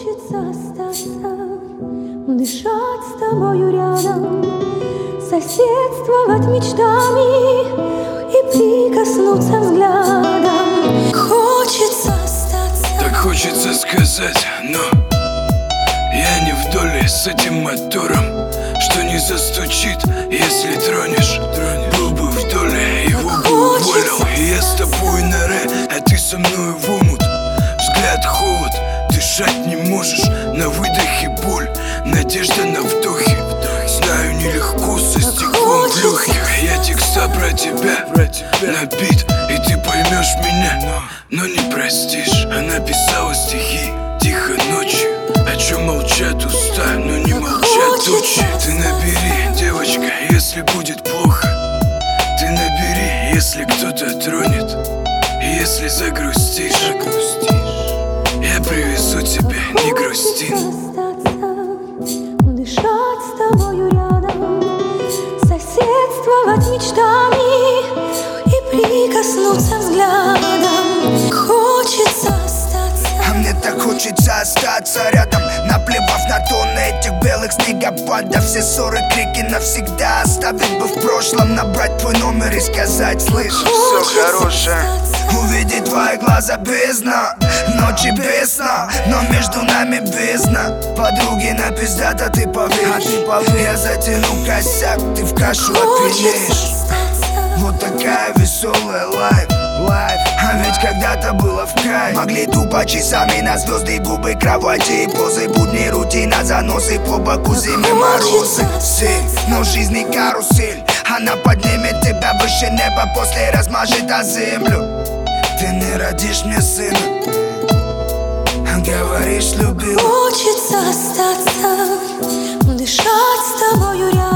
Хочется остаться, дышать с тобою рядом, соседствовать мечтами и прикоснуться взглядом. Хочется остаться. Так хочется сказать, но я не в доле с этим мотором, что не застучит, если тронешь. Был бы в доле, его бы уволил. И я с тобой на ре, а ты со мной в омут. Взгляд холод, дышать не можешь, на выдохе боль, надежда на вдохе. Знаю, нелегко со стеклом в легких. Я текста про тебя на бит, и ты поймешь меня, но не простишь. Она писала стихи тихо ночью, о чем молчат уста, но не молчат тучи. Ты набери, девочка, если будет плохо. Ты набери, если кто-то тронет. И если загрустишь, я привезу тебя, не грусти. Дышать с тобою рядом, соседствовать мечтами и прикоснуться взглядом. Хочется остаться. А мне так хочется остаться рядом, наплевав на тонны этих белых снегопадов. Все ссоры, крики навсегда оставить бы в прошлом, набрать твой номер и сказать: слышишь, все хорошее. Увидеть твои глаза бездна, ночи без сна, но между нами бездна. Подруги на пиздата, ты поверишь, я затяну косяк, ты в кашу отвинешь. Вот такая веселая лайф. А ведь когда-то было в кайф. Могли тупо часами на звезды, губы, кровати и позы. Будни, рутина, заносы, по боку зимы, морозы. Но жизнь не карусель, она поднимет тебя выше неба, после размажет о землю. Ты не родишь мне сына, а говоришь, любил. Хочется остаться, дышать с тобою рядом.